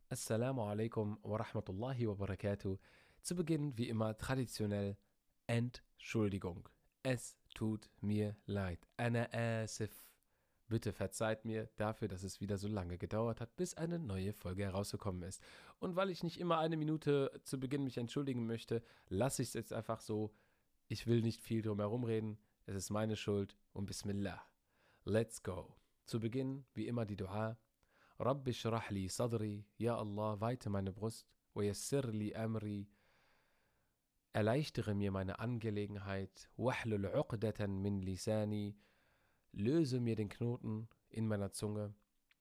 Assalamu alaikum wa rahmatullahi wa barakatuh. Zu Beginn, wie immer, traditionell Entschuldigung. Es tut mir leid. Ana asif. Bitte verzeiht mir dafür, dass es wieder so lange gedauert hat, bis eine neue Folge herausgekommen ist. Und weil ich nicht immer eine Minute zu Beginn mich entschuldigen möchte, lasse ich es jetzt einfach so. Ich will nicht viel drum herum reden. Es ist meine Schuld und Bismillah. Let's go. Zu Beginn, wie immer, die Dua. Rabbi shrah li sadri, ja Allah, weite meine Brust, wa yassir li amri, erleichtere mir meine Angelegenheit, wahlul uqdatan min lisani, löse mir den Knoten in meiner Zunge,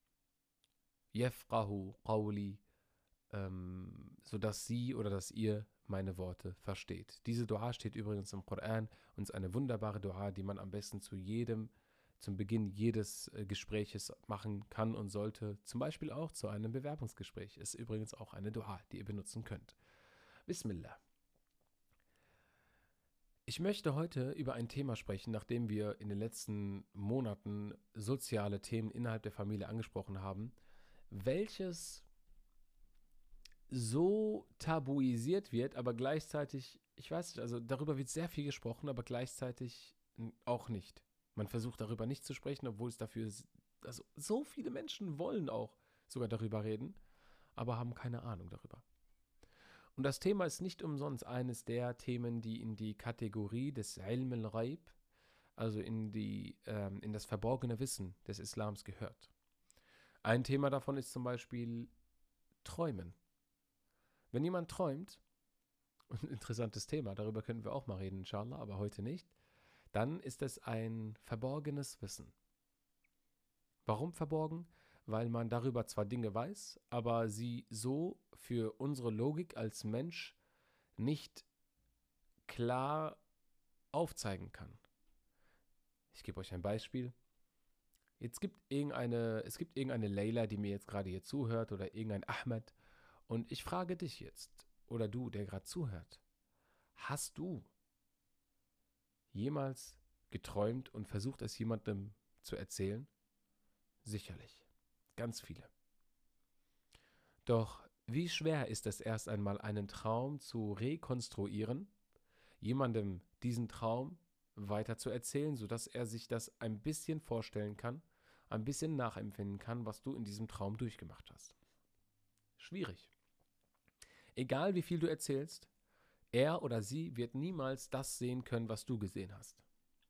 yafqahu qawli, sodass sie oder dass ihr meine Worte versteht. Diese Dua steht übrigens im Koran und ist eine wunderbare Dua, die man am besten zum Beginn jedes Gespräches machen kann und sollte. Zum Beispiel auch zu einem Bewerbungsgespräch. Ist übrigens auch eine Dua, die ihr benutzen könnt. Bismillah. Ich möchte heute über ein Thema sprechen, nachdem wir in den letzten Monaten soziale Themen innerhalb der Familie angesprochen haben, welches so tabuisiert wird, aber gleichzeitig, ich weiß nicht, also darüber wird sehr viel gesprochen, aber gleichzeitig auch nicht. Man versucht darüber nicht zu sprechen, obwohl es dafür, also so viele Menschen wollen auch sogar darüber reden, aber haben keine Ahnung darüber. Und das Thema ist nicht umsonst eines der Themen, die in die Kategorie des Ilm al-Ghaib, also in das verborgene Wissen des Islams gehört. Ein Thema davon ist zum Beispiel Träumen. Wenn jemand träumt, ein interessantes Thema, darüber könnten wir auch mal reden, inshallah, aber heute nicht, dann ist es ein verborgenes Wissen. Warum verborgen? Weil man darüber zwar Dinge weiß, aber sie so für unsere Logik als Mensch nicht klar aufzeigen kann. Ich gebe euch ein Beispiel. Es gibt irgendeine Leila, die mir jetzt gerade hier zuhört, oder irgendein Ahmed, und ich frage dich jetzt, oder du, der gerade zuhört, hast du jemals geträumt und versucht, es jemandem zu erzählen? Sicherlich. Ganz viele. Doch wie schwer ist es erst einmal, einen Traum zu rekonstruieren, jemandem diesen Traum weiter zu erzählen, sodass er sich das ein bisschen vorstellen kann, ein bisschen nachempfinden kann, was du in diesem Traum durchgemacht hast. Schwierig. Egal wie viel du erzählst, er oder sie wird niemals das sehen können, was du gesehen hast.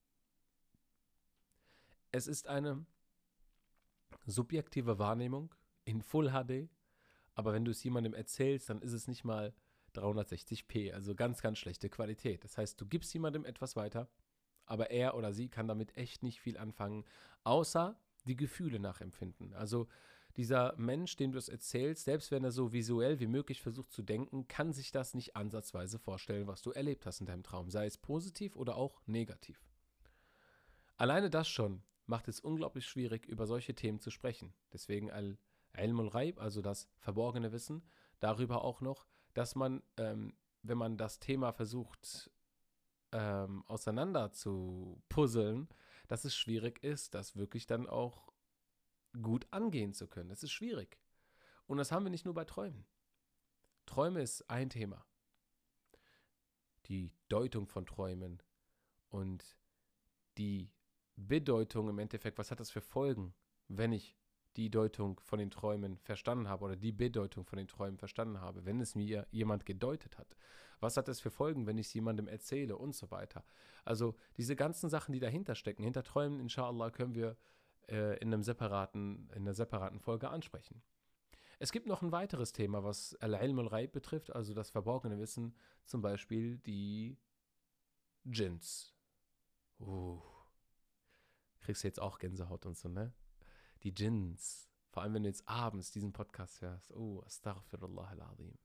Es ist eine subjektive Wahrnehmung in Full HD, aber wenn du es jemandem erzählst, dann ist es nicht mal 360p, also ganz, ganz schlechte Qualität. Das heißt, du gibst jemandem etwas weiter, aber er oder sie kann damit echt nicht viel anfangen, außer die Gefühle nachempfinden. Also dieser Mensch, dem du es erzählst, selbst wenn er so visuell wie möglich versucht zu denken, kann sich das nicht ansatzweise vorstellen, was du erlebt hast in deinem Traum, sei es positiv oder auch negativ. Alleine das schon macht es unglaublich schwierig, über solche Themen zu sprechen. Deswegen Ilm al-Ghaib, also das verborgene Wissen, darüber auch noch, dass man, wenn man das Thema versucht auseinander zu puzzeln, dass es schwierig ist, das wirklich dann auch gut angehen zu können. Das ist schwierig. Und das haben wir nicht nur bei Träumen. Träume ist ein Thema. Die Deutung von Träumen und die Bedeutung im Endeffekt, was hat das für Folgen, wenn ich die Deutung von den Träumen verstanden habe oder die Bedeutung von den Träumen verstanden habe, wenn es mir jemand gedeutet hat. Was hat das für Folgen, wenn ich es jemandem erzähle und so weiter. Also diese ganzen Sachen, die dahinter stecken, hinter Träumen, inshallah, können wir in einer separaten Folge ansprechen. Es gibt noch ein weiteres Thema, was Al-Ilm al-Ghaib betrifft, also das verborgene Wissen, zum Beispiel die Djinns. Kriegst du jetzt auch Gänsehaut und so, ne? Die Djinns. Vor allem, wenn du jetzt abends diesen Podcast hörst. Oh, Astaghfirullah al-Azim.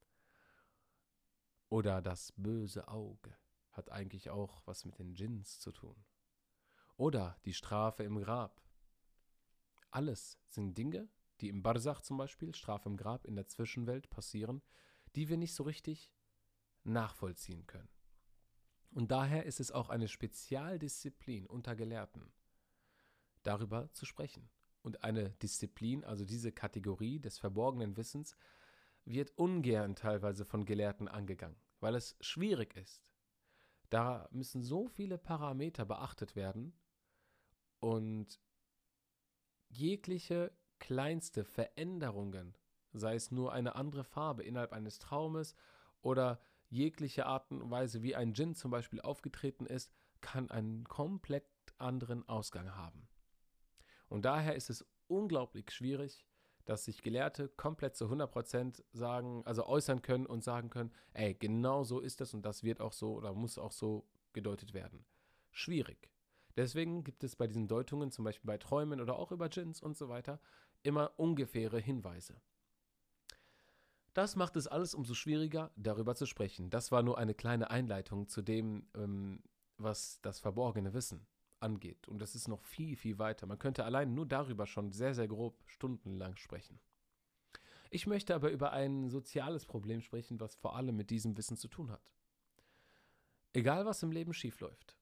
Oder das böse Auge hat eigentlich auch was mit den Djinns zu tun. Oder die Strafe im Grab. Alles sind Dinge, die im Barzach zum Beispiel, Strafe im Grab, in der Zwischenwelt passieren, die wir nicht so richtig nachvollziehen können. Und daher ist es auch eine Spezialdisziplin unter Gelehrten, darüber zu sprechen und eine Disziplin, also diese Kategorie des verborgenen Wissens, wird ungern teilweise von Gelehrten angegangen, weil es schwierig ist. Da müssen so viele Parameter beachtet werden und jegliche kleinste Veränderungen, sei es nur eine andere Farbe innerhalb eines Traumes oder jegliche Art und Weise, wie ein Djinn zum Beispiel aufgetreten ist, kann einen komplett anderen Ausgang haben. Und daher ist es unglaublich schwierig, dass sich Gelehrte komplett zu 100% sagen, also äußern können und sagen können, ey, genau so ist es und das wird auch so oder muss auch so gedeutet werden. Schwierig. Deswegen gibt es bei diesen Deutungen, zum Beispiel bei Träumen oder auch über Djinns und so weiter, immer ungefähre Hinweise. Das macht es alles umso schwieriger, darüber zu sprechen. Das war nur eine kleine Einleitung zu dem, was das verborgene Wissen angeht. Und das ist noch viel, viel weiter. Man könnte allein nur darüber schon sehr, sehr grob stundenlang sprechen. Ich möchte aber über ein soziales Problem sprechen, was vor allem mit diesem Wissen zu tun hat. Egal, was im Leben schiefläuft,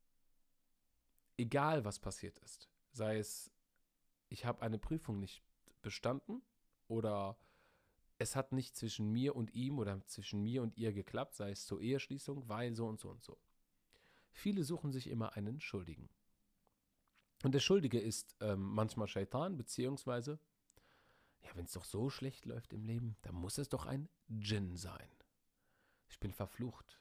egal, was passiert ist, sei es, ich habe eine Prüfung nicht bestanden oder es hat nicht zwischen mir und ihm oder zwischen mir und ihr geklappt, sei es zur Eheschließung, weil so und so und so. Viele suchen sich immer einen Schuldigen. Und der Schuldige ist manchmal Scheitan, beziehungsweise, ja, wenn es doch so schlecht läuft im Leben, dann muss es doch ein Djinn sein. Ich bin verflucht.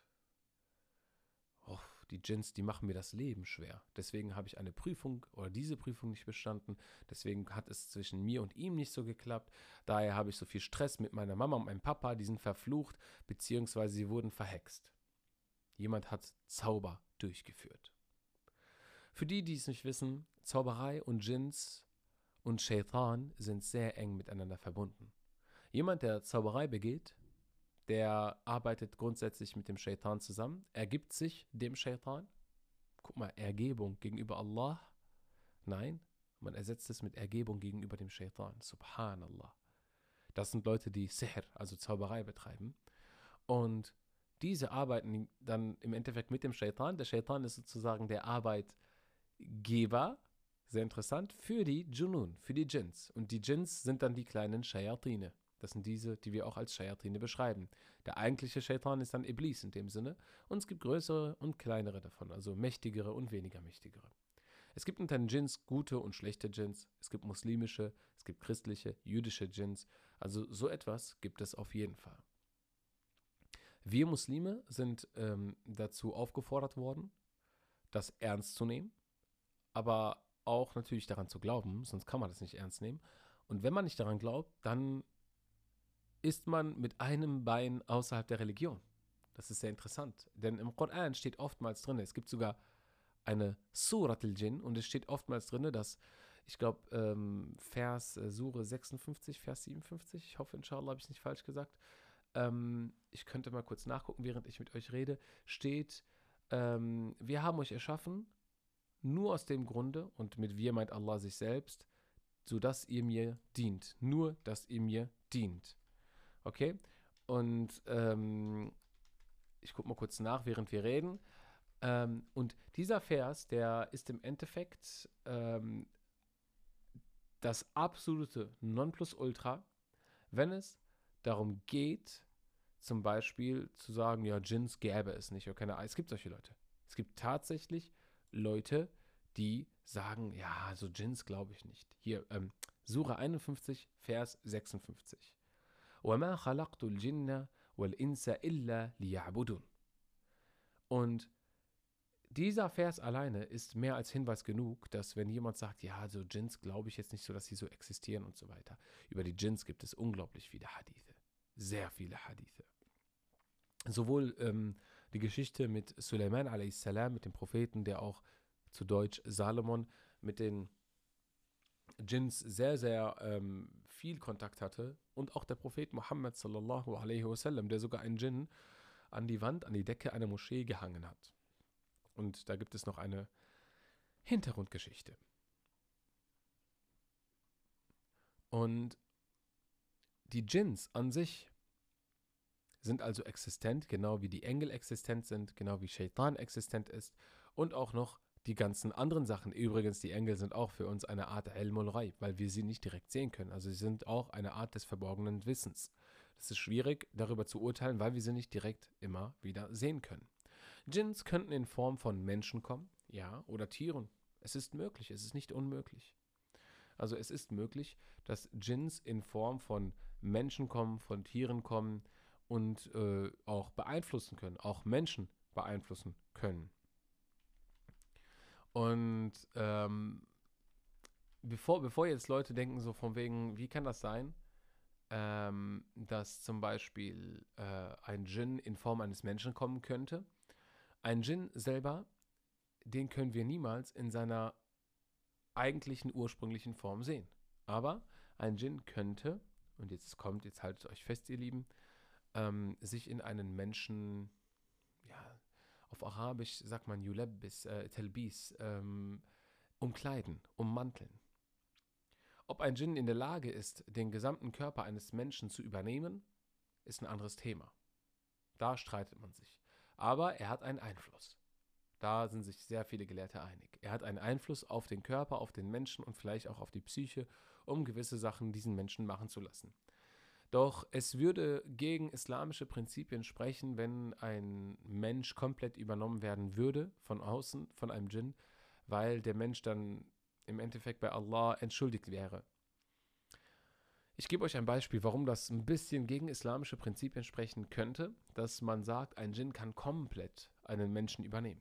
Oh, die Djinns, die machen mir das Leben schwer. Deswegen habe ich eine Prüfung oder diese Prüfung nicht bestanden. Deswegen hat es zwischen mir und ihm nicht so geklappt. Daher habe ich so viel Stress mit meiner Mama und meinem Papa. Die sind verflucht, beziehungsweise sie wurden verhext. Jemand hat Zauber durchgeführt. Für die, die es nicht wissen, Zauberei und Djinns und Shaitan sind sehr eng miteinander verbunden. Jemand, der Zauberei begeht, der arbeitet grundsätzlich mit dem Shaitan zusammen, ergibt sich dem Shaitan. Guck mal, Ergebung gegenüber Allah. Nein, man ersetzt es mit Ergebung gegenüber dem Shaitan. Subhanallah. Das sind Leute, die Sihr, also Zauberei betreiben. Und diese arbeiten dann im Endeffekt mit dem Shaitan. Der Shaitan ist sozusagen der Arbeitgeber, sehr interessant, für die Junun, für die Djinns. Und die Djinns sind dann die kleinen Schayatine. Das sind diese, die wir auch als Schayatine beschreiben. Der eigentliche Shaitan ist dann Iblis in dem Sinne. Und es gibt größere und kleinere davon, also mächtigere und weniger mächtigere. Es gibt unter den Djinns gute und schlechte Djinns. Es gibt muslimische, es gibt christliche, jüdische Djinns. Also so etwas gibt es auf jeden Fall. Wir Muslime sind dazu aufgefordert worden, das ernst zu nehmen, aber auch natürlich daran zu glauben, sonst kann man das nicht ernst nehmen. Und wenn man nicht daran glaubt, dann ist man mit einem Bein außerhalb der Religion. Das ist sehr interessant, denn im Koran steht oftmals drin, es gibt sogar eine Surat al-Jinn und es steht oftmals drin, dass, ich glaube, Sure 56, Vers 57, ich hoffe, inshallah habe ich es nicht falsch gesagt, ich könnte mal kurz nachgucken, während ich mit euch rede, steht, wir haben euch erschaffen, nur aus dem Grunde, und mit wir meint Allah sich selbst, sodass ihr mir dient. Nur, dass ihr mir dient. Okay? Und ich gucke mal kurz nach, während wir reden. Und dieser Vers, der ist im Endeffekt das absolute Nonplusultra, wenn es darum geht, zum Beispiel zu sagen, ja, Djinns gäbe es nicht. Okay, es gibt solche Leute. Es gibt tatsächlich Leute, die sagen, ja, so Djinns glaube ich nicht. Hier, Sura 51, Vers 56. وَمَا خَلَقْتُ الْجِنَّ وَالْإِنسَ إِلَّا لِيَعْبُدُونَ. Und dieser Vers alleine ist mehr als Hinweis genug, dass wenn jemand sagt, ja, so Djinns glaube ich jetzt nicht so, dass sie so existieren und so weiter. Über die Djinns gibt es unglaublich viele Hadithe. Sehr viele Hadithe. Sowohl die Geschichte mit Suleiman a.s., mit dem Propheten, der auch zu Deutsch Salomon, mit den Djinns sehr, sehr viel Kontakt hatte. Und auch der Prophet Muhammad sallallahu alaihi wasallam, der sogar einen Djinn an die Wand, an die Decke einer Moschee gehangen hat. Und da gibt es noch eine Hintergrundgeschichte. Und die Djinns an sich sind also existent, genau wie die Engel existent sind, genau wie Shaitan existent ist und auch noch Die ganzen anderen Sachen, übrigens, die Engel sind auch für uns eine Art Ilmul Ghaib, weil wir sie nicht direkt sehen können. Also sie sind auch eine Art des verborgenen Wissens. Es ist schwierig, darüber zu urteilen, weil wir sie nicht direkt immer wieder sehen können. Djinns könnten in Form von Menschen kommen, ja, oder Tieren. Es ist möglich, es ist nicht unmöglich. Also es ist möglich, dass Djinns in Form von Menschen kommen, von Tieren kommen und auch beeinflussen können, auch Menschen beeinflussen können. Und bevor jetzt Leute denken, so von wegen, wie kann das sein, dass zum Beispiel ein Djinn in Form eines Menschen kommen könnte. Ein Djinn selber, den können wir niemals in seiner eigentlichen ursprünglichen Form sehen. Aber ein Djinn könnte, und jetzt kommt, jetzt haltet euch fest, ihr Lieben, sich in einen Menschen, ja, auf Arabisch sagt man Yulabbis, Talbis, umkleiden, ummanteln. Ob ein Djinn in der Lage ist, den gesamten Körper eines Menschen zu übernehmen, ist ein anderes Thema. Da streitet man sich. Aber er hat einen Einfluss. Da sind sich sehr viele Gelehrte einig. Er hat einen Einfluss auf den Körper, auf den Menschen und vielleicht auch auf die Psyche, um gewisse Sachen diesen Menschen machen zu lassen. Doch es würde gegen islamische Prinzipien sprechen, wenn ein Mensch komplett übernommen werden würde von außen, von einem Djinn, weil der Mensch dann im Endeffekt bei Allah entschuldigt wäre. Ich gebe euch ein Beispiel, warum das ein bisschen gegen islamische Prinzipien sprechen könnte, dass man sagt, ein Djinn kann komplett einen Menschen übernehmen.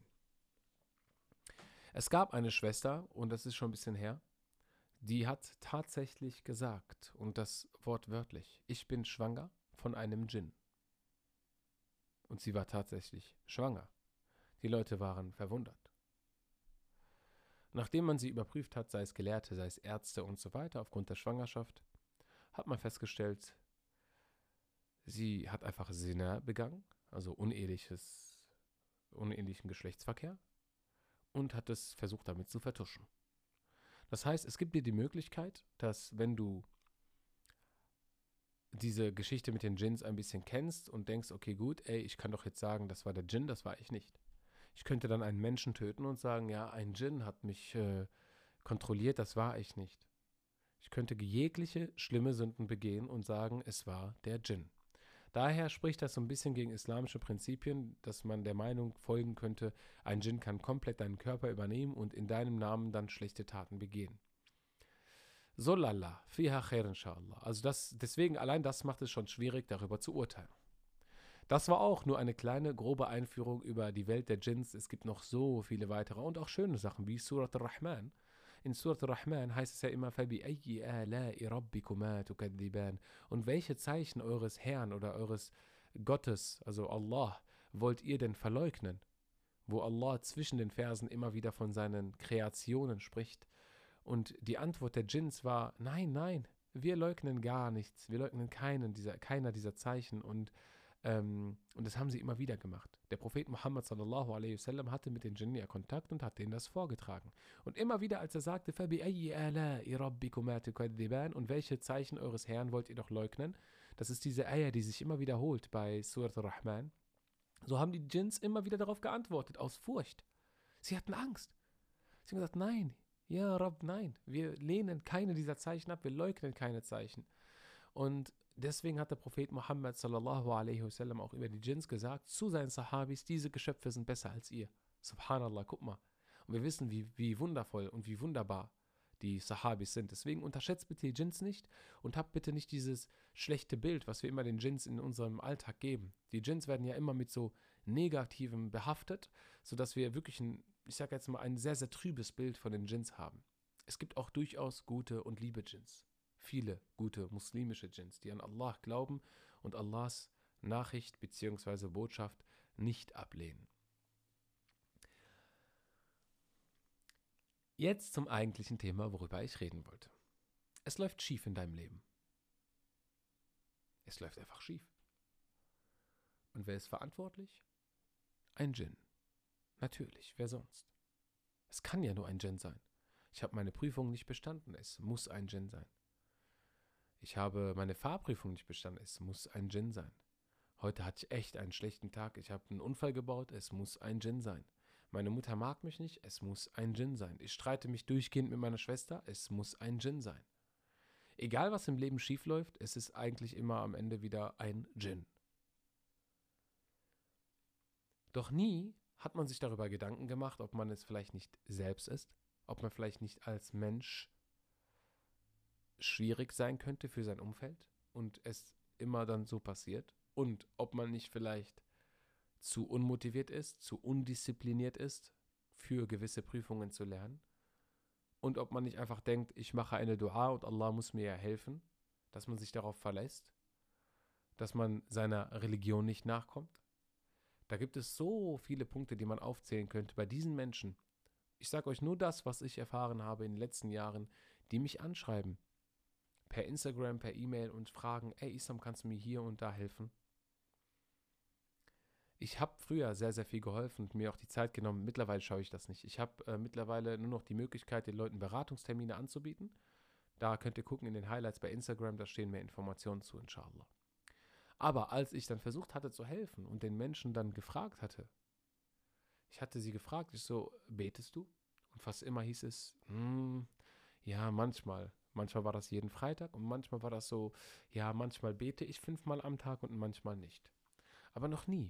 Es gab eine Schwester, und das ist schon ein bisschen her, die hat tatsächlich gesagt, und das wortwörtlich, ich bin schwanger von einem Djinn. Und sie war tatsächlich schwanger. Die Leute waren verwundert. Nachdem man sie überprüft hat, sei es Gelehrte, sei es Ärzte und so weiter, aufgrund der Schwangerschaft, hat man festgestellt, sie hat einfach Zina begangen, also unehelichen Geschlechtsverkehr, und hat es versucht damit zu vertuschen. Das heißt, es gibt dir die Möglichkeit, dass wenn du diese Geschichte mit den Djinns ein bisschen kennst und denkst, okay gut, ey, ich kann doch jetzt sagen, das war der Djinn, das war ich nicht. Ich könnte dann einen Menschen töten und sagen, ja, ein Djinn hat mich kontrolliert, das war ich nicht. Ich könnte jegliche schlimme Sünden begehen und sagen, es war der Djinn. Daher spricht das so ein bisschen gegen islamische Prinzipien, dass man der Meinung folgen könnte, ein Djinn kann komplett deinen Körper übernehmen und in deinem Namen dann schlechte Taten begehen. Sollallah, fiha khair inshallah. Also deswegen allein das macht es schon schwierig, darüber zu urteilen. Das war auch nur eine kleine, grobe Einführung über die Welt der Djinns. Es gibt noch so viele weitere und auch schöne Sachen, wie Surat al-Rahman. In Surat al-Rahman heißt es ja immer, فَبِأَيِّ آلَاءِ رَبِّكُمَا تُكَذِّبَانِ. Und welche Zeichen eures Herrn oder eures Gottes, also Allah, wollt ihr denn verleugnen? Wo Allah zwischen den Versen immer wieder von seinen Kreationen spricht. Und die Antwort der Djinns war, nein, nein, wir leugnen gar nichts. Wir leugnen keiner dieser Zeichen und das haben sie immer wieder gemacht. Der Prophet Muhammad sallallahu alaihi wasallam hatte mit den Djinn ja Kontakt und hat denen das vorgetragen. Und immer wieder, als er sagte, فَبِأَيِّ آلَاءِ رَبِّكُمَا تُكَذِّبَانِ und welche Zeichen eures Herrn wollt ihr doch leugnen? Das ist diese Ayah, die sich immer wiederholt bei Surat al-Rahman. So haben die Djinns immer wieder darauf geantwortet, aus Furcht. Sie hatten Angst. Sie haben gesagt, nein, ja Rabb, nein, wir lehnen keine dieser Zeichen ab, wir leugnen keine Zeichen. Und deswegen hat der Prophet Muhammad sallallahu alaihi wasallam auch über die Djinns gesagt, zu seinen Sahabis, diese Geschöpfe sind besser als ihr. Subhanallah, guck mal. Und wir wissen, wie wundervoll und wie wunderbar die Sahabis sind. Deswegen unterschätzt bitte die Djinns nicht und habt bitte nicht dieses schlechte Bild, was wir immer den Djinns in unserem Alltag geben. Die Djinns werden ja immer mit so Negativem behaftet, sodass wir wirklich ich sage jetzt mal, ein sehr, sehr trübes Bild von den Djinns haben. Es gibt auch durchaus gute und liebe Djinns. Viele gute muslimische Djinns, die an Allah glauben und Allahs Nachricht bzw. Botschaft nicht ablehnen. Jetzt zum eigentlichen Thema, worüber ich reden wollte. Es läuft schief in deinem Leben. Es läuft einfach schief. Und wer ist verantwortlich? Ein Djinn. Natürlich, wer sonst? Es kann ja nur ein Djinn sein. Ich habe meine Prüfung nicht bestanden, es muss ein Djinn sein. Ich habe meine Fahrprüfung nicht bestanden, es muss ein Djinn sein. Heute hatte ich echt einen schlechten Tag, ich habe einen Unfall gebaut, es muss ein Djinn sein. Meine Mutter mag mich nicht, es muss ein Djinn sein. Ich streite mich durchgehend mit meiner Schwester, es muss ein Djinn sein. Egal, was im Leben schiefläuft, es ist eigentlich immer am Ende wieder ein Djinn. Doch nie hat man sich darüber Gedanken gemacht, ob man es vielleicht nicht selbst ist, ob man vielleicht nicht als Mensch schwierig sein könnte für sein Umfeld und es immer dann so passiert und ob man nicht vielleicht zu unmotiviert ist, zu undiszipliniert ist, für gewisse Prüfungen zu lernen und ob man nicht einfach denkt, ich mache eine Dua und Allah muss mir ja helfen, dass man sich darauf verlässt, dass man seiner Religion nicht nachkommt. Da gibt es so viele Punkte, die man aufzählen könnte bei diesen Menschen. Ich sage euch nur das, was ich erfahren habe in den letzten Jahren, die mich anschreiben. Per Instagram, per E-Mail und fragen, ey Isam, kannst du mir hier und da helfen? Ich habe früher sehr, sehr viel geholfen und mir auch die Zeit genommen. Mittlerweile schaue ich das nicht. Ich habe mittlerweile nur noch die Möglichkeit, den Leuten Beratungstermine anzubieten. Da könnt ihr gucken in den Highlights bei Instagram, da stehen mehr Informationen zu, inshallah. Aber als ich dann versucht hatte zu helfen und den Menschen dann gefragt hatte, ich hatte sie gefragt, ich so, betest du? Und fast immer hieß es, ja, manchmal. Manchmal war das jeden Freitag und manchmal war das so, ja, manchmal bete ich 5-mal am Tag und manchmal nicht. Aber noch nie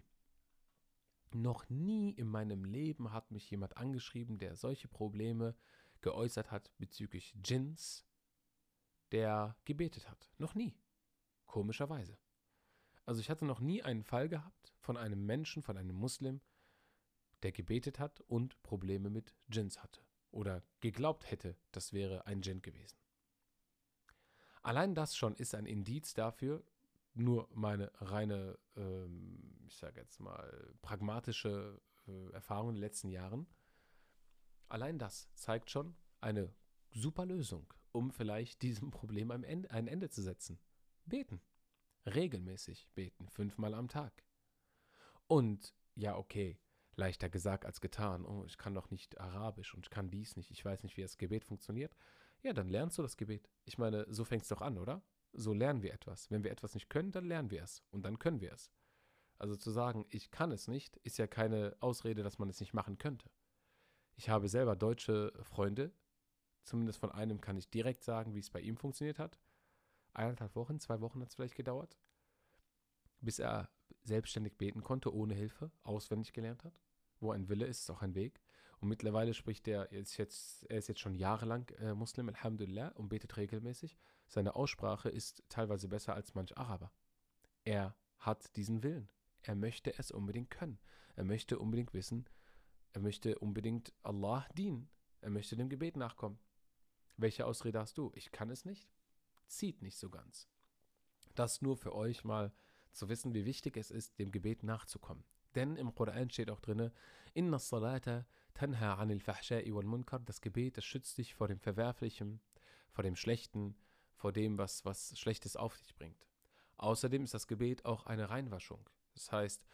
in meinem Leben hat mich jemand angeschrieben, der solche Probleme geäußert hat bezüglich Djinns, der gebetet hat. Noch nie. Komischerweise. Also ich hatte noch nie einen Fall gehabt von einem Menschen, von einem Muslim, der gebetet hat und Probleme mit Djinns hatte. Oder geglaubt hätte, das wäre ein Djinn gewesen. Allein das schon ist ein Indiz dafür, nur meine reine, ich sage jetzt mal, pragmatische Erfahrung in den letzten Jahren. Allein das zeigt schon eine super Lösung, um vielleicht diesem Problem ein Ende zu setzen. Beten. Regelmäßig beten, 5-mal am Tag. Und ja, okay, leichter gesagt als getan. Oh, ich kann doch nicht Arabisch und ich kann dies nicht. Ich weiß nicht, wie das Gebet funktioniert. Ja, dann lernst du das Gebet. Ich meine, so fängt es doch an, oder? So lernen wir etwas. Wenn wir etwas nicht können, dann lernen wir es. Und dann können wir es. Also zu sagen, ich kann es nicht, ist ja keine Ausrede, dass man es nicht machen könnte. Ich habe selber deutsche Freunde. Zumindest von einem kann ich direkt sagen, wie es bei ihm funktioniert hat. 1,5 Wochen, 2 Wochen hat es vielleicht gedauert, bis er selbstständig beten konnte, ohne Hilfe, auswendig gelernt hat. Wo ein Wille ist, ist auch ein Weg. Und mittlerweile spricht er ist jetzt schon jahrelang Muslim, Alhamdulillah, und betet regelmäßig. Seine Aussprache ist teilweise besser als manch Araber. Er hat diesen Willen. Er möchte es unbedingt können. Er möchte unbedingt wissen, er möchte unbedingt Allah dienen. Er möchte dem Gebet nachkommen. Welche Ausrede hast du? Ich kann es nicht. Zieht nicht so ganz. Das nur für euch mal zu wissen, wie wichtig es ist, dem Gebet nachzukommen. Denn im Koran steht auch drin, Inna salata tanha anil fahsha'i wal munkar. Das Gebet, das schützt dich vor dem Verwerflichen, vor dem Schlechten, vor dem, was Schlechtes auf dich bringt. Außerdem ist das Gebet auch eine Reinwaschung. Das heißt,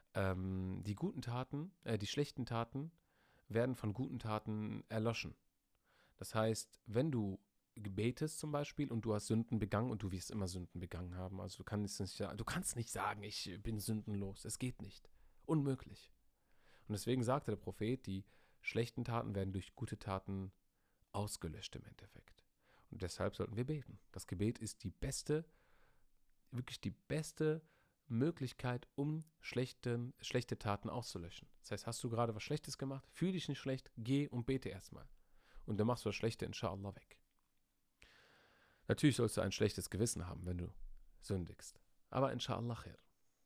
die schlechten Taten werden von guten Taten erloschen. Das heißt, wenn du betest zum Beispiel und du hast Sünden begangen und du wirst immer Sünden begangen haben, also du kannst nicht sagen, ich bin sündenlos. Es geht nicht. Unmöglich. Und deswegen sagte der Prophet, die schlechten Taten werden durch gute Taten ausgelöscht im Endeffekt. Und deshalb sollten wir beten. Das Gebet ist wirklich die beste Möglichkeit, um schlechte Taten auszulöschen. Das heißt, hast du gerade was Schlechtes gemacht, fühl dich nicht schlecht, geh und bete erstmal. Und dann machst du das Schlechte inshallah weg. Natürlich sollst du ein schlechtes Gewissen haben, wenn du sündigst. Aber inshallah khair.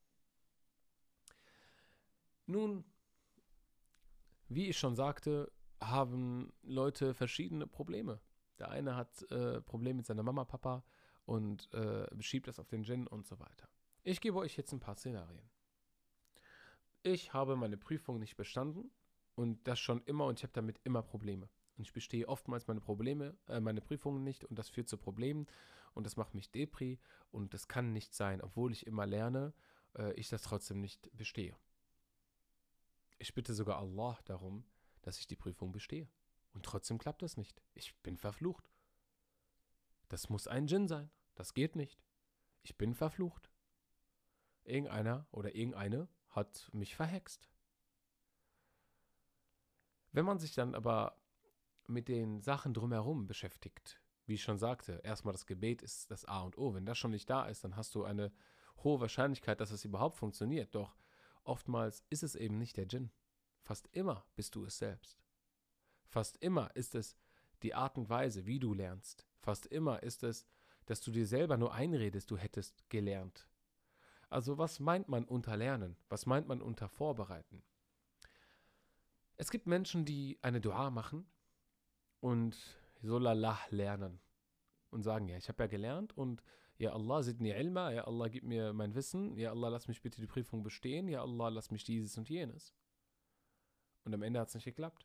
Nun, wie ich schon sagte, haben Leute verschiedene Probleme. Der eine hat Probleme mit seiner Mama, Papa und beschiebt das auf den Djinn und so weiter. Ich gebe euch jetzt ein paar Szenarien. Ich habe meine Prüfung nicht bestanden und das schon immer und ich habe damit immer Probleme. Und ich bestehe oftmals meine Prüfungen nicht und das führt zu Problemen und das macht mich Depri und das kann nicht sein, obwohl ich immer lerne, ich das trotzdem nicht bestehe. Ich bitte sogar Allah darum, dass ich die Prüfung bestehe. Und trotzdem klappt das nicht. Ich bin verflucht. Das muss ein Djinn sein. Das geht nicht. Ich bin verflucht. Irgendeiner oder irgendeine hat mich verhext. Wenn man sich dann aber mit den Sachen drumherum beschäftigt, wie ich schon sagte, erstmal das Gebet ist das A und O. Wenn das schon nicht da ist, dann hast du eine hohe Wahrscheinlichkeit, dass es überhaupt funktioniert. Doch oftmals ist es eben nicht der Djinn. Fast immer bist du es selbst. Fast immer ist es die Art und Weise, wie du lernst. Fast immer ist es, dass du dir selber nur einredest, du hättest gelernt. Also was meint man unter Lernen? Was meint man unter Vorbereiten? Es gibt Menschen, die eine Dua machen und Solallah lernen und sagen, ja, ich habe ja gelernt und ja Allah zidni ilma, ja Allah gib mir mein Wissen, ja Allah lass mich bitte die Prüfung bestehen, ja Allah lass mich dieses und jenes. Und am Ende hat es nicht geklappt.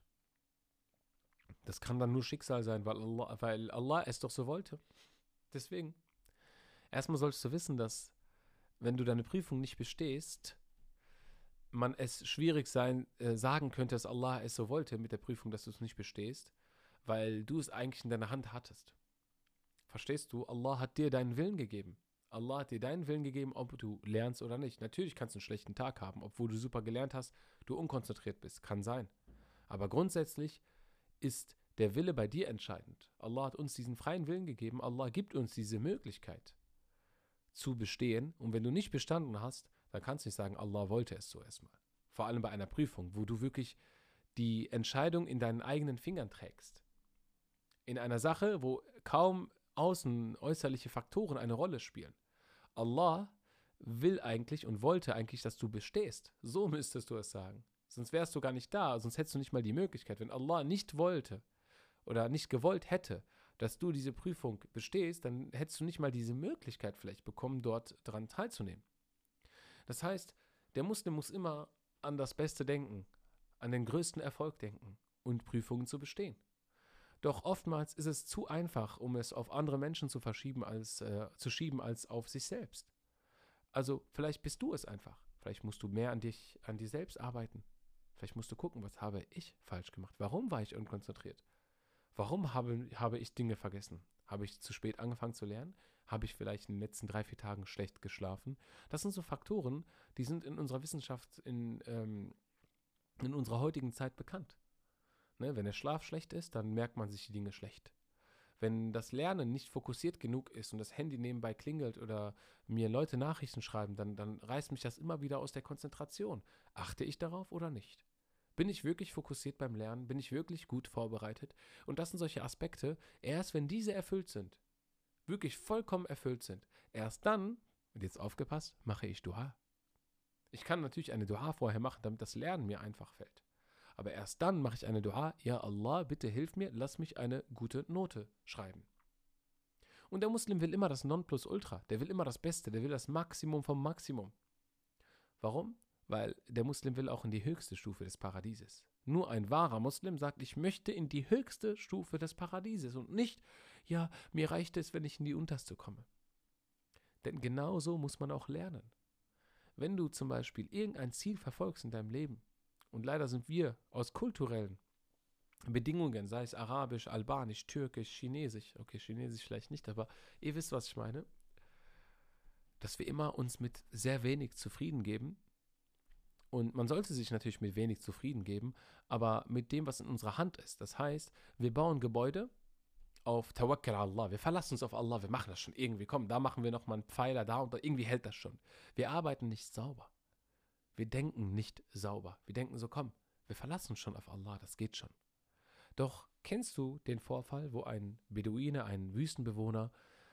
Das kann dann nur Schicksal sein, weil Allah es doch so wollte. Deswegen, erstmal solltest du wissen, dass wenn du deine Prüfung nicht bestehst, man es schwierig sagen könnte, dass Allah es so wollte mit der Prüfung, dass du es nicht bestehst, weil du es eigentlich in deiner Hand hattest. Verstehst du? Allah hat dir deinen Willen gegeben. Allah hat dir deinen Willen gegeben, ob du lernst oder nicht. Natürlich kannst du einen schlechten Tag haben, obwohl du super gelernt hast, du unkonzentriert bist. Kann sein. Aber grundsätzlich ist der Wille bei dir entscheidend. Allah hat uns diesen freien Willen gegeben. Allah gibt uns diese Möglichkeit zu bestehen. Und wenn du nicht bestanden hast, dann kannst du nicht sagen, Allah wollte es so erstmal. Vor allem bei einer Prüfung, wo du wirklich die Entscheidung in deinen eigenen Fingern trägst. In einer Sache, wo kaum äußerliche Faktoren eine Rolle spielen. Allah will eigentlich und wollte eigentlich, dass du bestehst. So müsstest du es sagen. Sonst wärst du gar nicht da, sonst hättest du nicht mal die Möglichkeit. Wenn Allah nicht wollte oder nicht gewollt hätte, dass du diese Prüfung bestehst, dann hättest du nicht mal diese Möglichkeit vielleicht bekommen, dort dran teilzunehmen. Das heißt, der Muslim muss immer an das Beste denken, an den größten Erfolg denken und Prüfungen zu bestehen. Doch oftmals ist es zu einfach, um es auf andere Menschen zu schieben als auf sich selbst. Also vielleicht bist du es einfach. Vielleicht musst du mehr an dir selbst arbeiten. Vielleicht musst du gucken, was habe ich falsch gemacht? Warum war ich unkonzentriert? Warum habe ich Dinge vergessen? Habe ich zu spät angefangen zu lernen? Habe ich vielleicht in den letzten 3, 4 Tagen schlecht geschlafen? Das sind so Faktoren, die sind in unserer Wissenschaft in unserer heutigen Zeit bekannt. Ne, wenn der Schlaf schlecht ist, dann merkt man sich die Dinge schlecht. Wenn das Lernen nicht fokussiert genug ist und das Handy nebenbei klingelt oder mir Leute Nachrichten schreiben, dann reißt mich das immer wieder aus der Konzentration. Achte ich darauf oder nicht? Bin ich wirklich fokussiert beim Lernen? Bin ich wirklich gut vorbereitet? Und das sind solche Aspekte, erst wenn diese erfüllt sind, wirklich vollkommen erfüllt sind, erst dann, und jetzt aufgepasst, mache ich Dua. Ich kann natürlich eine Dua vorher machen, damit das Lernen mir einfach fällt. Aber erst dann mache ich eine Dua, ja Allah, bitte hilf mir, lass mich eine gute Note schreiben. Und der Muslim will immer das Nonplusultra, der will immer das Beste, der will das Maximum vom Maximum. Warum? Weil der Muslim will auch in die höchste Stufe des Paradieses. Nur ein wahrer Muslim sagt, ich möchte in die höchste Stufe des Paradieses und nicht, ja, mir reicht es, wenn ich in die unterste komme. Denn genau so muss man auch lernen. Wenn du zum Beispiel irgendein Ziel verfolgst in deinem Leben, und leider sind wir aus kulturellen Bedingungen, sei es Arabisch, Albanisch, Türkisch, Chinesisch, okay, Chinesisch vielleicht nicht, aber ihr wisst, was ich meine, dass wir immer uns mit sehr wenig zufrieden geben. Und man sollte sich natürlich mit wenig zufrieden geben, aber mit dem, was in unserer Hand ist. Das heißt, wir bauen Gebäude auf Tawakkal Allah. Wir verlassen uns auf Allah, wir machen das schon irgendwie. Komm, da machen wir nochmal einen Pfeiler da und da, irgendwie hält das schon. Wir arbeiten nicht sauber. Wir denken nicht sauber. Wir denken so, komm, wir verlassen uns schon auf Allah, das geht schon. Doch kennst du den Vorfall, wo ein Beduine, ein Wüstenbewohner,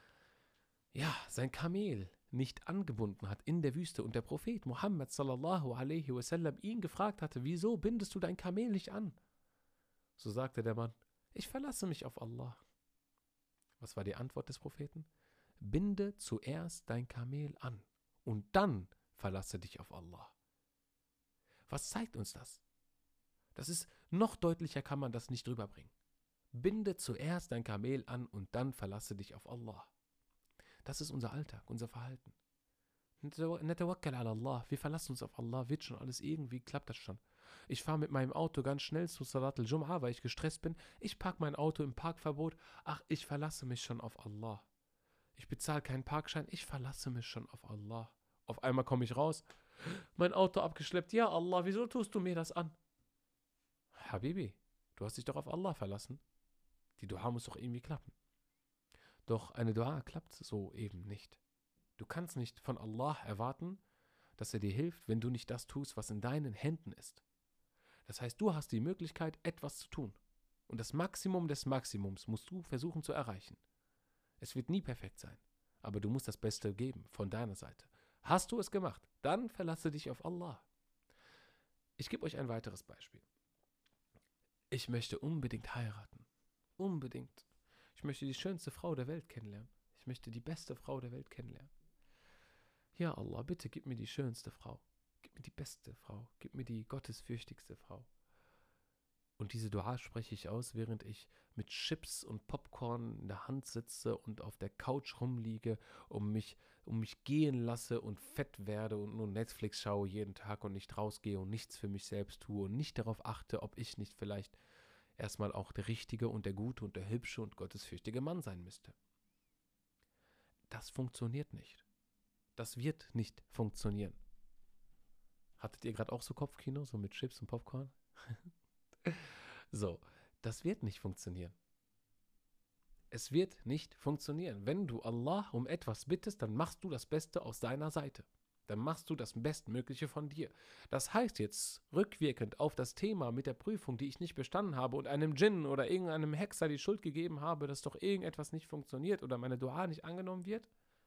ja, sein Kamel nicht angebunden hat in der Wüste und der Prophet Muhammad sallallahu alaihi wasallam ihn gefragt hatte, wieso bindest du dein Kamel nicht an? So sagte der Mann, ich verlasse mich auf Allah. Was war die Antwort des Propheten? Binde zuerst dein Kamel an und dann verlasse dich auf Allah. Was zeigt uns das? Das ist, noch deutlicher kann man das nicht rüberbringen. Binde zuerst dein Kamel an und dann verlasse dich auf Allah. Das ist unser Alltag, unser Verhalten. Natawakkal ala Allah, wir verlassen uns auf Allah, wird schon alles irgendwie, klappt das schon. Ich fahre mit meinem Auto ganz schnell zu Salat al-Jum'a, weil ich gestresst bin. Ich parke mein Auto im Parkverbot. Ach, ich verlasse mich schon auf Allah. Ich bezahle keinen Parkschein, ich verlasse mich schon auf Allah. Auf einmal komme ich raus, mein Auto abgeschleppt. Ja Allah, wieso tust du mir das an? Habibi, Du hast dich doch auf Allah verlassen. Die Dua muss doch irgendwie klappen. Doch eine Dua klappt so eben nicht. Du kannst nicht von Allah erwarten, dass er dir hilft, wenn du nicht das tust, was in deinen Händen ist. Das heißt, du hast die Möglichkeit, etwas zu tun. Und das Maximum des Maximums musst du versuchen zu erreichen. Es wird nie perfekt sein, aber du musst das Beste geben von deiner Seite. Hast du es gemacht, dann verlasse dich auf Allah. Ich gebe euch ein weiteres Beispiel. Ich möchte unbedingt heiraten. Unbedingt. Ich möchte die schönste Frau der Welt kennenlernen. Ich möchte die beste Frau der Welt kennenlernen. Ja, Allah, bitte gib mir die schönste Frau. Gib mir die beste Frau. Gib mir die gottesfürchtigste Frau. Und diese Dua spreche ich aus, während ich mit Chips und Popcorn in der Hand sitze und auf der Couch rumliege, um mich gehen lasse und fett werde und nur Netflix schaue jeden Tag und nicht rausgehe und nichts für mich selbst tue und nicht darauf achte, ob ich nicht vielleicht erstmal auch der richtige und der gute und der hübsche und gottesfürchtige Mann sein müsste. Das funktioniert nicht. Das wird nicht funktionieren. Hattet ihr gerade auch so Kopfkino, so mit Chips und Popcorn? So, das wird nicht funktionieren. Es wird nicht funktionieren. Wenn du Allah um etwas bittest, dann machst du das Beste aus deiner Seite. Dann machst du das Bestmögliche von dir. Das heißt jetzt rückwirkend auf das Thema mit der Prüfung, die ich nicht bestanden habe und einem Djinn oder irgendeinem Hexer die Schuld gegeben habe, dass doch irgendetwas nicht funktioniert oder meine Dua nicht angenommen wird.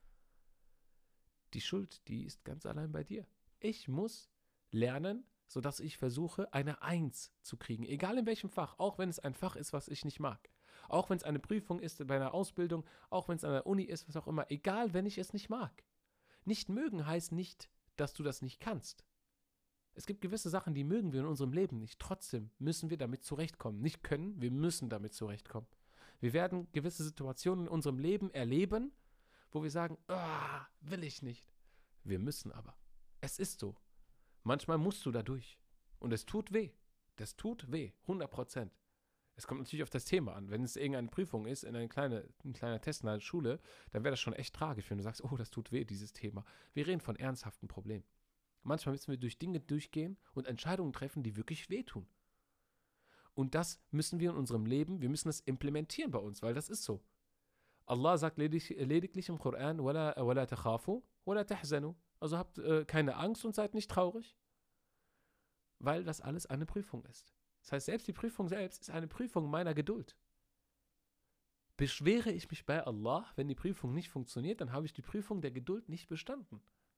Die Schuld, die ist ganz allein bei dir. Ich muss lernen, sodass ich versuche, eine 1 zu kriegen. Egal in welchem Fach, auch wenn es ein Fach ist, was ich nicht mag. Auch wenn es eine Prüfung ist bei einer Ausbildung, auch wenn es an der Uni ist, was auch immer. Egal, wenn ich es nicht mag. Nicht mögen heißt nicht, dass du das nicht kannst. Es gibt gewisse Sachen, die mögen wir in unserem Leben nicht. Trotzdem müssen wir damit zurechtkommen. Nicht können, wir müssen damit zurechtkommen. Wir werden gewisse Situationen in unserem Leben erleben, wo wir sagen, will ich nicht. Wir müssen aber. Es ist so. Manchmal musst du da durch. Und es tut weh. Das tut weh, 100%. Es kommt natürlich auf das Thema an. Wenn es irgendeine Prüfung ist, ein kleiner Test in der Schule, dann wäre das schon echt tragisch, wenn du sagst, oh, das tut weh, dieses Thema. Wir reden von ernsthaften Problemen. Manchmal müssen wir durch Dinge durchgehen und Entscheidungen treffen, die wirklich wehtun. Und das müssen wir in unserem Leben, wir müssen das implementieren bei uns, weil das ist so. Allah sagt lediglich im Koran, وَلَا تَخَافُوا وَلَا تَحْزَنُوا. Also habt keine Angst und seid nicht traurig, weil das alles eine Prüfung ist. Das heißt, selbst die Prüfung selbst ist eine Prüfung meiner Geduld. Beschwere ich mich bei Allah, wenn die Prüfung nicht funktioniert, dann habe ich die Prüfung der Geduld nicht bestanden.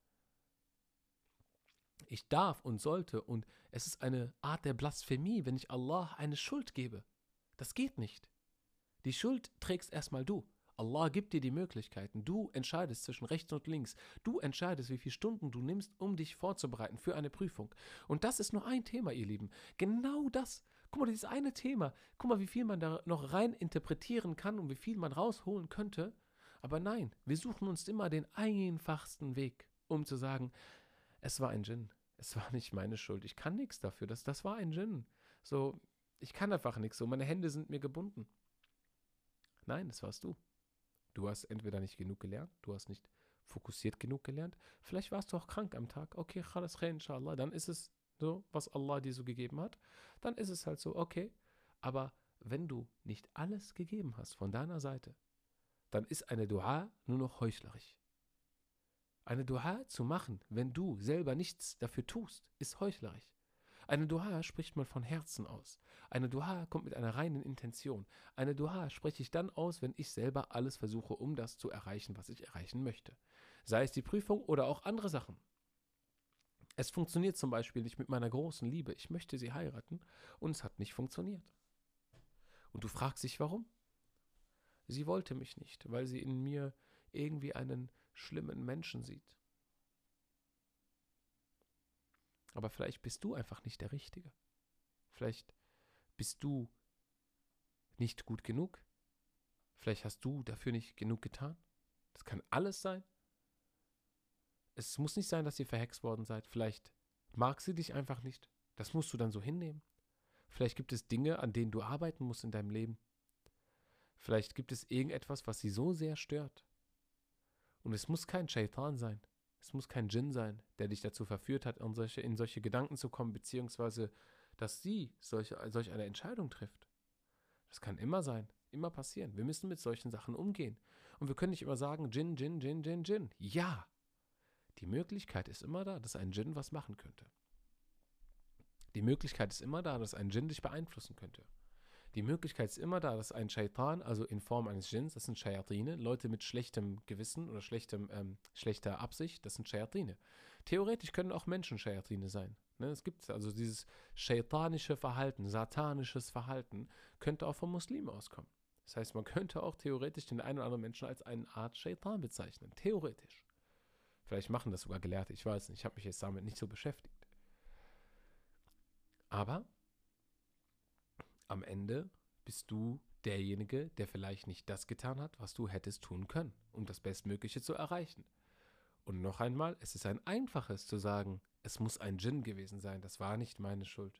Ich darf und sollte, und es ist eine Art der Blasphemie, wenn ich Allah eine Schuld gebe. Das geht nicht. Die Schuld trägst erstmal du. Allah gibt dir die Möglichkeiten. Du entscheidest zwischen rechts und links. Du entscheidest, wie viele Stunden du nimmst, um dich vorzubereiten für eine Prüfung. Und das ist nur ein Thema, ihr Lieben. Genau das. Guck mal, dieses eine Thema. Guck mal, wie viel man da noch rein interpretieren kann und wie viel man rausholen könnte. Aber nein, wir suchen uns immer den einfachsten Weg, um zu sagen, es war ein Djinn. Es war nicht meine Schuld. Ich kann nichts dafür. Das war ein Djinn. So, ich kann einfach nichts. So, meine Hände sind mir gebunden. Nein, das warst du. Du hast entweder nicht genug gelernt, du hast nicht fokussiert genug gelernt. Vielleicht warst du auch krank am Tag. Okay, khalas khair, inshallah. Dann ist es so, was Allah dir so gegeben hat. Dann ist es halt so, okay. Aber wenn du nicht alles gegeben hast von deiner Seite, dann ist eine Dua nur noch heuchlerisch. Eine Dua zu machen, wenn du selber nichts dafür tust, ist heuchlerisch. Eine Dua spricht man von Herzen aus. Eine Dua kommt mit einer reinen Intention. Eine Dua spreche ich dann aus, wenn ich selber alles versuche, um das zu erreichen, was ich erreichen möchte. Sei es die Prüfung oder auch andere Sachen. Es funktioniert zum Beispiel nicht mit meiner großen Liebe. Ich möchte sie heiraten und es hat nicht funktioniert. Und du fragst dich, warum? Sie wollte mich nicht, weil sie in mir irgendwie einen schlimmen Menschen sieht. Aber vielleicht bist du einfach nicht der Richtige. Vielleicht bist du nicht gut genug. Vielleicht hast du dafür nicht genug getan. Das kann alles sein. Es muss nicht sein, dass ihr verhext worden seid. Vielleicht mag sie dich einfach nicht. Das musst du dann so hinnehmen. Vielleicht gibt es Dinge, an denen du arbeiten musst in deinem Leben. Vielleicht gibt es irgendetwas, was sie so sehr stört. Und es muss kein Shaitan sein. Es muss kein Djinn sein, der dich dazu verführt hat, in solche Gedanken zu kommen, beziehungsweise dass sie solch eine Entscheidung trifft. Das kann immer sein, immer passieren. Wir müssen mit solchen Sachen umgehen. Und wir können nicht immer sagen, Djinn, Djinn, Djinn, Djinn, Djinn. Ja, die Möglichkeit ist immer da, dass ein Djinn was machen könnte. Die Möglichkeit ist immer da, dass ein Djinn dich beeinflussen könnte. Die Möglichkeit ist immer da, dass ein Shaitan, also in Form eines Djinns, das sind Schayatine, Leute mit schlechtem Gewissen oder schlechter Absicht, das sind Schayatine. Theoretisch können auch Menschen Schayatine sein. Ne? Es gibt also dieses shaitanische Verhalten, satanisches Verhalten, könnte auch vom Muslim auskommen. Das heißt, man könnte auch theoretisch den einen oder anderen Menschen als eine Art Shaitan bezeichnen. Theoretisch. Vielleicht machen das sogar Gelehrte, ich weiß nicht, ich habe mich jetzt damit nicht so beschäftigt. Aber am Ende bist du derjenige, der vielleicht nicht das getan hat, was du hättest tun können, um das Bestmögliche zu erreichen. Und noch einmal, es ist ein einfaches zu sagen, es muss ein Djinn gewesen sein, das war nicht meine Schuld.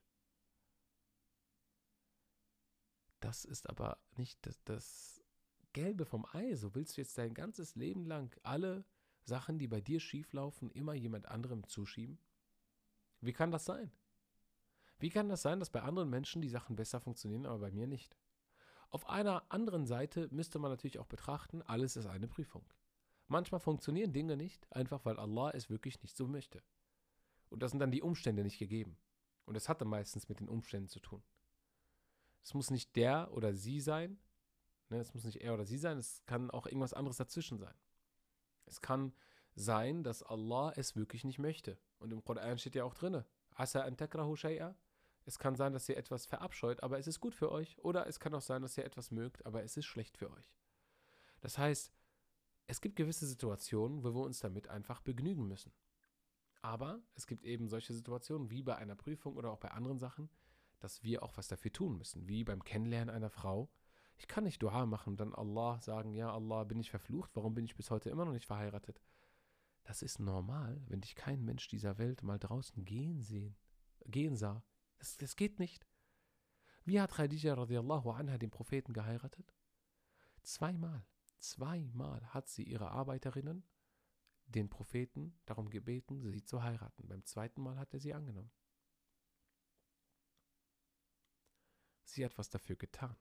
Das ist aber nicht das Gelbe vom Ei. So willst du jetzt dein ganzes Leben lang alle Sachen, die bei dir schieflaufen, immer jemand anderem zuschieben? Wie kann das sein? Wie kann das sein, dass bei anderen Menschen die Sachen besser funktionieren, aber bei mir nicht? Auf einer anderen Seite müsste man natürlich auch betrachten, alles ist eine Prüfung. Manchmal funktionieren Dinge nicht, einfach weil Allah es wirklich nicht so möchte. Und das sind dann die Umstände nicht gegeben. Und es hat dann meistens mit den Umständen zu tun. Es muss nicht der oder sie sein, ne, es muss nicht er oder sie sein, es kann auch irgendwas anderes dazwischen sein. Es kann sein, dass Allah es wirklich nicht möchte. Und im Koran steht ja auch drin, Asa an takrahu shay'a. Es kann sein, dass ihr etwas verabscheut, aber es ist gut für euch. Oder es kann auch sein, dass ihr etwas mögt, aber es ist schlecht für euch. Das heißt, es gibt gewisse Situationen, wo wir uns damit einfach begnügen müssen. Aber es gibt eben solche Situationen wie bei einer Prüfung oder auch bei anderen Sachen, dass wir auch was dafür tun müssen. Wie beim Kennenlernen einer Frau. Ich kann nicht Dua machen und dann Allah sagen, ja Allah, bin ich verflucht, warum bin ich bis heute immer noch nicht verheiratet? Das ist normal, wenn dich kein Mensch dieser Welt mal draußen gehen sah. Das geht nicht. Wie hat Khadija radiallahu anha den Propheten geheiratet? Zweimal hat sie ihre Arbeiterinnen, den Propheten, darum gebeten, sie zu heiraten. Beim zweiten Mal hat er sie angenommen. Sie hat was dafür getan.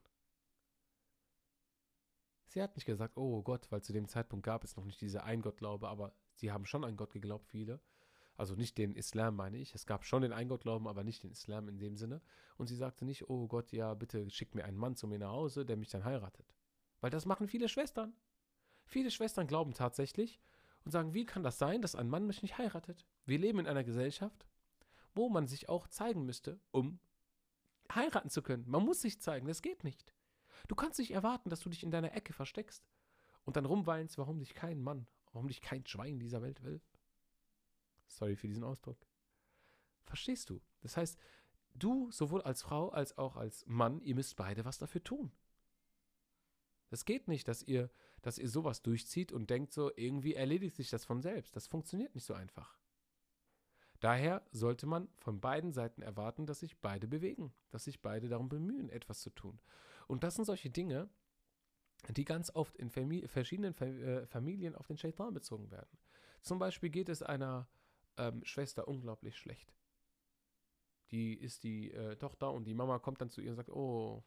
Sie hat nicht gesagt, oh Gott, weil zu dem Zeitpunkt gab es noch nicht diese Eingottglaube, aber sie haben schon an Gott geglaubt, viele. Also nicht den Islam, meine ich. Es gab schon den Eingottglauben, aber nicht den Islam in dem Sinne. Und sie sagte nicht, oh Gott, ja, bitte schick mir einen Mann zu mir nach Hause, der mich dann heiratet. Weil das machen viele Schwestern. Viele Schwestern glauben tatsächlich und sagen, wie kann das sein, dass ein Mann mich nicht heiratet? Wir leben in einer Gesellschaft, wo man sich auch zeigen müsste, um heiraten zu können. Man muss sich zeigen, das geht nicht. Du kannst nicht erwarten, dass du dich in deiner Ecke versteckst und dann rumweinst, warum dich kein Mann, warum dich kein Schwein dieser Welt will. Sorry für diesen Ausdruck. Verstehst du? Das heißt, du sowohl als Frau als auch als Mann, ihr müsst beide was dafür tun. Es geht nicht, dass ihr sowas durchzieht und denkt so, irgendwie erledigt sich das von selbst. Das funktioniert nicht so einfach. Daher sollte man von beiden Seiten erwarten, dass sich beide bewegen, dass sich beide darum bemühen, etwas zu tun. Und das sind solche Dinge, die ganz oft in verschiedenen Familien auf den Shaitan bezogen werden. Zum Beispiel geht es einer Schwester unglaublich schlecht. Die ist die Tochter und die Mama kommt dann zu ihr und sagt, oh,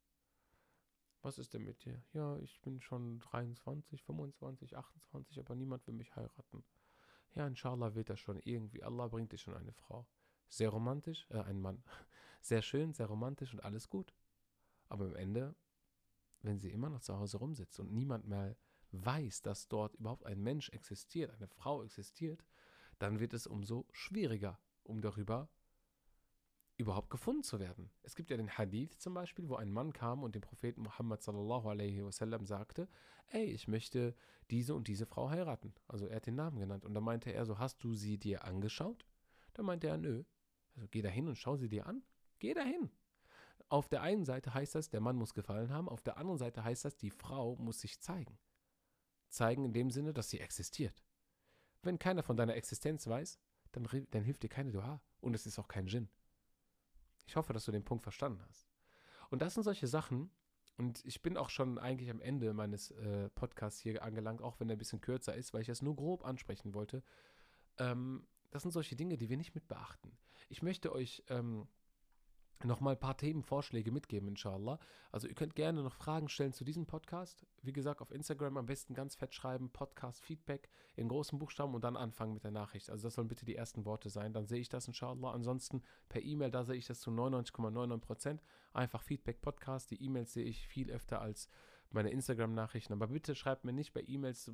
was ist denn mit dir? Ja, ich bin schon 23, 25, 28, aber niemand will mich heiraten. Ja, inshallah wird das schon irgendwie. Allah bringt dir schon eine Frau. Sehr romantisch, ein Mann. Sehr schön, sehr romantisch und alles gut. Aber am Ende, wenn sie immer noch zu Hause rumsitzt und niemand mehr weiß, dass dort überhaupt ein Mensch existiert, eine Frau existiert, dann wird es umso schwieriger, um darüber überhaupt gefunden zu werden. Es gibt ja den Hadith zum Beispiel, wo ein Mann kam und dem Propheten Muhammad sallallahu alaihi wasallam sagte, ey, ich möchte diese und diese Frau heiraten. Also er hat den Namen genannt. Und da meinte er so, hast du sie dir angeschaut? Da meinte er, nö. Also geh da hin und schau sie dir an. Geh da hin. Auf der einen Seite heißt das, der Mann muss gefallen haben. Auf der anderen Seite heißt das, die Frau muss sich zeigen. Zeigen in dem Sinne, dass sie existiert. Wenn keiner von deiner Existenz weiß, dann hilft dir keine Dua. Und es ist auch kein Djinn. Ich hoffe, dass du den Punkt verstanden hast. Und das sind solche Sachen, und ich bin auch schon eigentlich am Ende meines Podcasts hier angelangt, auch wenn er ein bisschen kürzer ist, weil ich das nur grob ansprechen wollte. Das sind solche Dinge, die wir nicht mit beachten. Ich möchte euch nochmal ein paar Themenvorschläge mitgeben, inshallah. Also ihr könnt gerne noch Fragen stellen zu diesem Podcast. Wie gesagt, auf Instagram am besten ganz fett schreiben, Podcast Feedback in großen Buchstaben und dann anfangen mit der Nachricht. Also das sollen bitte die ersten Worte sein, dann sehe ich das inshallah. Ansonsten per E-Mail, da sehe ich das zu 99,99%. Einfach Feedback Podcast. Die E-Mails sehe ich viel öfter als meine Instagram-Nachrichten. Aber bitte schreibt mir nicht bei E-Mails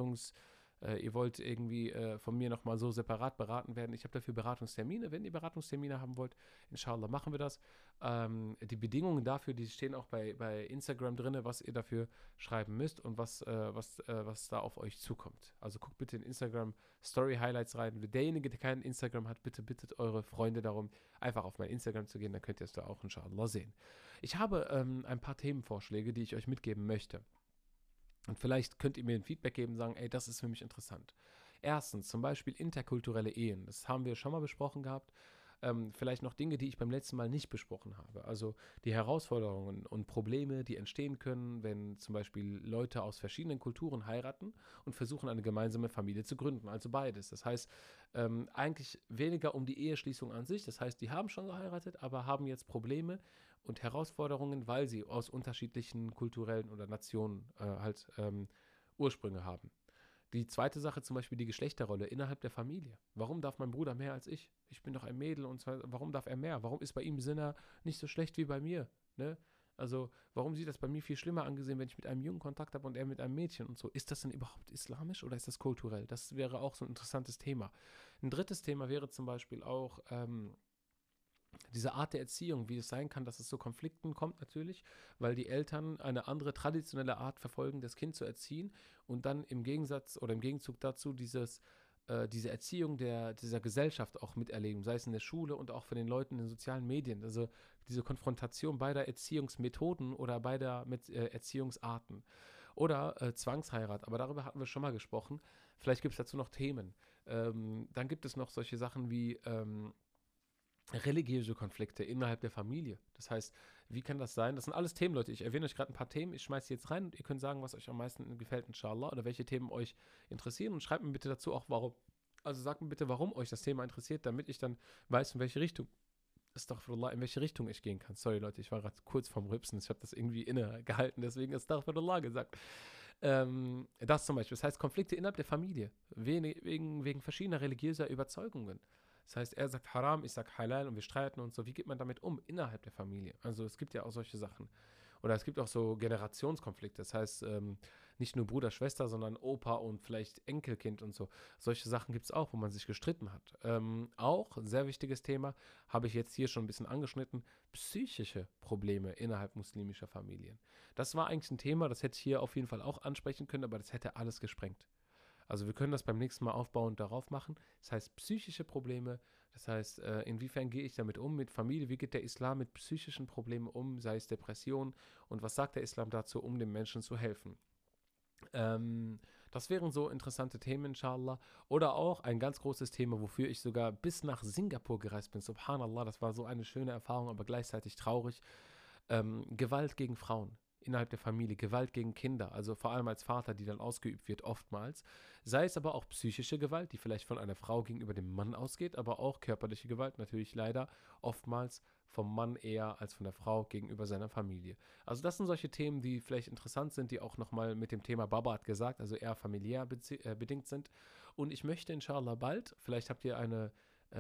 ihr wollt irgendwie von mir nochmal so separat beraten werden. Ich habe dafür Beratungstermine. Wenn ihr Beratungstermine haben wollt, inshallah machen wir das. Die Bedingungen dafür, die stehen auch bei Instagram drin, was ihr dafür schreiben müsst und was da auf euch zukommt. Also guckt bitte in Instagram Story Highlights rein. Derjenige, der kein Instagram hat, bitte bittet eure Freunde darum, einfach auf mein Instagram zu gehen. Dann könnt ihr es da auch inshallah sehen. Ich habe ein paar Themenvorschläge, die ich euch mitgeben möchte. Und vielleicht könnt ihr mir ein Feedback geben und sagen, ey, das ist für mich interessant. Erstens, zum Beispiel interkulturelle Ehen. Das haben wir schon mal besprochen gehabt. Vielleicht noch Dinge, die ich beim letzten Mal nicht besprochen habe. Also die Herausforderungen und Probleme, die entstehen können, wenn zum Beispiel Leute aus verschiedenen Kulturen heiraten und versuchen, eine gemeinsame Familie zu gründen. Also beides. Das heißt, eigentlich weniger um die Eheschließung an sich. Das heißt, die haben schon geheiratet, aber haben jetzt Probleme und Herausforderungen, weil sie aus unterschiedlichen kulturellen oder Nationen Ursprünge haben. Die zweite Sache zum Beispiel die Geschlechterrolle innerhalb der Familie. Warum darf mein Bruder mehr als ich? Ich bin doch ein Mädel und zwar, warum darf er mehr? Warum ist bei ihm Sinner nicht so schlecht wie bei mir? Ne? Also warum sieht das bei mir viel schlimmer angesehen, wenn ich mit einem Jungen Kontakt habe und er mit einem Mädchen und so? Ist das denn überhaupt islamisch oder ist das kulturell? Das wäre auch so ein interessantes Thema. Ein drittes Thema wäre zum Beispiel auch diese Art der Erziehung, wie es sein kann, dass es zu Konflikten kommt natürlich, weil die Eltern eine andere traditionelle Art verfolgen, das Kind zu erziehen und dann im Gegensatz oder im Gegenzug dazu diese Erziehung dieser Gesellschaft auch miterleben, sei es in der Schule und auch von den Leuten in den sozialen Medien. Also diese Konfrontation beider Erziehungsmethoden oder beider Erziehungsarten. Oder Zwangsheirat, aber darüber hatten wir schon mal gesprochen. Vielleicht gibt es dazu noch Themen. Dann gibt es noch solche Sachen wie religiöse Konflikte innerhalb der Familie. Das heißt, wie kann das sein? Das sind alles Themen, Leute. Ich erwähne euch gerade ein paar Themen. Ich schmeiße sie jetzt rein und ihr könnt sagen, was euch am meisten gefällt, inshallah, oder welche Themen euch interessieren und schreibt mir bitte dazu auch, warum. Also sagt mir bitte, warum euch das Thema interessiert, damit ich dann weiß, in welche Richtung, Astaghfirullah, in welche Richtung ich gehen kann. Sorry, Leute, ich war gerade kurz vorm Rübsen. Ich habe das irgendwie innegehalten, deswegen Astaghfirullah gesagt. Das zum Beispiel. Das heißt, Konflikte innerhalb der Familie, wegen verschiedener religiöser Überzeugungen. Das heißt, er sagt Haram, ich sag Halal und wir streiten und so. Wie geht man damit um innerhalb der Familie? Also es gibt ja auch solche Sachen. Oder es gibt auch so Generationskonflikte. Das heißt, nicht nur Bruder, Schwester, sondern Opa und vielleicht Enkelkind und so. Solche Sachen gibt es auch, wo man sich gestritten hat. Auch ein sehr wichtiges Thema, habe ich jetzt hier schon ein bisschen angeschnitten, psychische Probleme innerhalb muslimischer Familien. Das war eigentlich ein Thema, das hätte ich hier auf jeden Fall auch ansprechen können, aber das hätte alles gesprengt. Also wir können das beim nächsten Mal aufbauend darauf machen. Das heißt psychische Probleme, das heißt, inwiefern gehe ich damit um mit Familie, wie geht der Islam mit psychischen Problemen um, sei es Depression und was sagt der Islam dazu, um den Menschen zu helfen. Das wären so interessante Themen, inshallah. Oder auch ein ganz großes Thema, wofür ich sogar bis nach Singapur gereist bin. Subhanallah, das war so eine schöne Erfahrung, aber gleichzeitig traurig. Gewalt gegen Frauen innerhalb der Familie, Gewalt gegen Kinder, also vor allem als Vater, die dann ausgeübt wird, oftmals. Sei es aber auch psychische Gewalt, die vielleicht von einer Frau gegenüber dem Mann ausgeht, aber auch körperliche Gewalt, natürlich leider oftmals vom Mann eher als von der Frau gegenüber seiner Familie. Also das sind solche Themen, die vielleicht interessant sind, die auch nochmal mit dem Thema Baba hat gesagt, also eher familiär bedingt sind. Und ich möchte inshallah bald, vielleicht habt ihr eine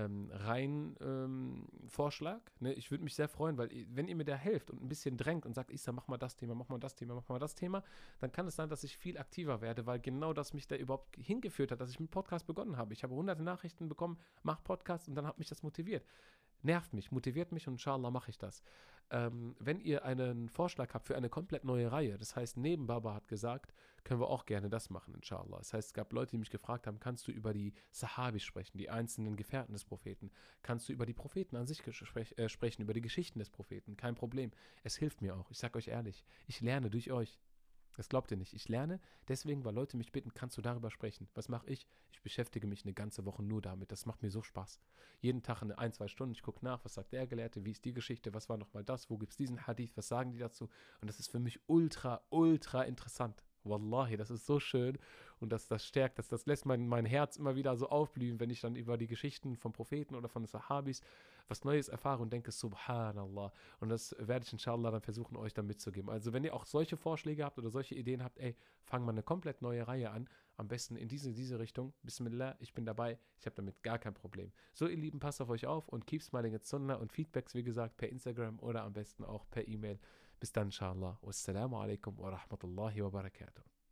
Vorschlag. Ne? Ich würde mich sehr freuen, weil wenn ihr mir da helft und ein bisschen drängt und sagt, Isa, mach mal das Thema, mach mal das Thema, mach mal das Thema, dann kann es sein, dass ich viel aktiver werde, weil genau das mich da überhaupt hingeführt hat, dass ich mit Podcast begonnen habe. Ich habe hunderte Nachrichten bekommen, mach Podcast und dann hat mich das motiviert. Nervt mich, motiviert mich und inshallah mache ich das. Wenn ihr einen Vorschlag habt für eine komplett neue Reihe, das heißt, neben Baba hat gesagt, können wir auch gerne das machen, inshallah. Das heißt, es gab Leute, die mich gefragt haben, kannst du über die Sahabi sprechen, die einzelnen Gefährten des Propheten? Kannst du über die Propheten an sich sprechen, über die Geschichten des Propheten? Kein Problem. Es hilft mir auch. Ich sage euch ehrlich, ich lerne durch euch. Das glaubt ihr nicht. Ich lerne deswegen, weil Leute mich bitten, kannst du darüber sprechen? Was mache ich? Ich beschäftige mich eine ganze Woche nur damit. Das macht mir so Spaß. Jeden Tag eine 1, 2 Stunden. Ich gucke nach, was sagt der Gelehrte, wie ist die Geschichte, was war nochmal das, wo gibt es diesen Hadith, was sagen die dazu? Und das ist für mich ultra, ultra interessant. Wallahi, das ist so schön. und das stärkt, das lässt mein Herz immer wieder so aufblühen, wenn ich dann über die Geschichten von Propheten oder von Sahabis was Neues erfahre und denke, Subhanallah. Und das werde ich inshallah dann versuchen, euch dann mitzugeben. Also wenn ihr auch solche Vorschläge habt oder solche Ideen habt, ey, fangen wir eine komplett neue Reihe an. Am besten in diese Richtung. Bismillah, ich bin dabei. Ich habe damit gar kein Problem. So, ihr Lieben, passt auf euch auf und keep smiling at Sunnah und Feedbacks, wie gesagt, per Instagram oder am besten auch per E-Mail. Bis dann, inshallah. Wassalamu alaikum wa rahmatullahi wa barakatuh.